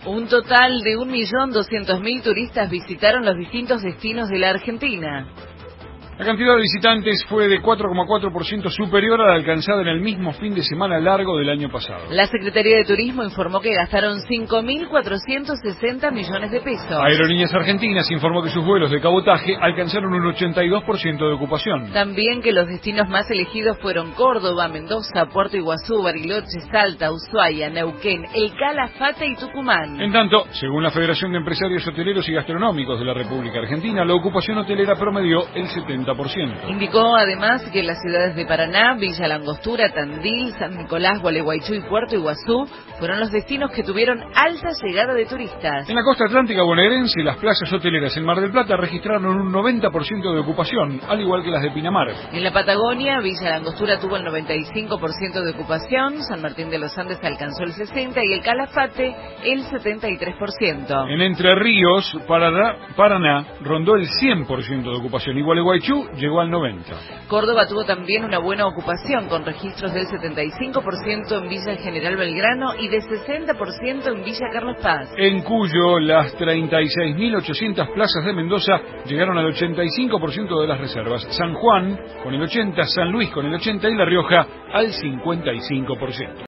Un total de 1.200.000 turistas visitaron los distintos destinos de la Argentina. La cantidad de visitantes fue de 4,4% superior a la alcanzada en el mismo fin de semana largo del año pasado. La Secretaría de Turismo informó que gastaron 5.460 millones de pesos. Aerolíneas Argentinas informó que sus vuelos de cabotaje alcanzaron un 82% de ocupación. También que los destinos más elegidos fueron Córdoba, Mendoza, Puerto Iguazú, Bariloche, Salta, Ushuaia, Neuquén, El Calafate y Tucumán. En tanto, según la Federación de Empresarios Hoteleros y Gastronómicos de la República Argentina, la ocupación hotelera promedió el 70%. Indicó además que las ciudades de Paraná, Villa La Angostura, Tandil, San Nicolás, Gualeguaychú y Puerto Iguazú fueron los destinos que tuvieron alta llegada de turistas. En la costa atlántica bonaerense, las playas hoteleras en Mar del Plata registraron un 90% de ocupación, al igual que las de Pinamar. En la Patagonia, Villa La Angostura tuvo el 95% de ocupación, San Martín de los Andes alcanzó el 60% y el Calafate el 73%. En Entre Ríos, Paraná rondó el 100% de ocupación y Gualeguaychú llegó al 90%. Córdoba tuvo también una buena ocupación, con registros del 75% en Villa General Belgrano y de 60% en Villa Carlos Paz. En Cuyo, las 36.800 plazas de Mendoza llegaron al 85% de las reservas. San Juan con el 80%, San Luis con el 80% y La Rioja al 55%.